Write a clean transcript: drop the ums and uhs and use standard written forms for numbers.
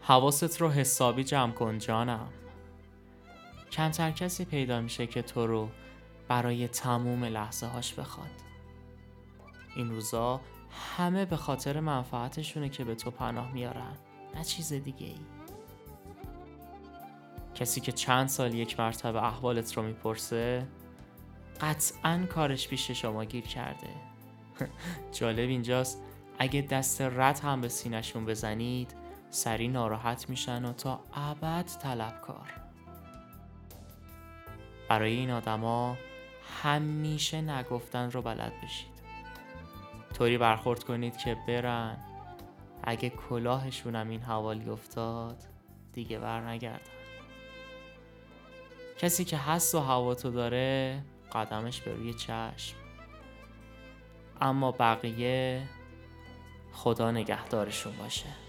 حواست رو حسابی جمع کن جانم. کمتر کسی پیدا میشه که تو رو برای تموم لحظه هاش بخواد. این روزا همه به خاطر منفعتشونه که به تو پناه میارن، نه چیز دیگه ای. کسی که چند سال یک مرتبه احوالت رو میپرسه قطعاً کارش پیش شما گیر کرده. جالب اینجاست اگه دست رد هم به سینه‌شون بزنید سری ناراحت میشن و تا ابد طلبکار. برای این آدما همیشه نگفتن رو بلد بشید. طوری برخورد کنید که برن، اگه کلاهشون هم این حوالی افتاد دیگه بر نگردن. کسی که حس و هواتو داره قدمش به روی چشم، اما بقیه خدا نگهدارشون باشه.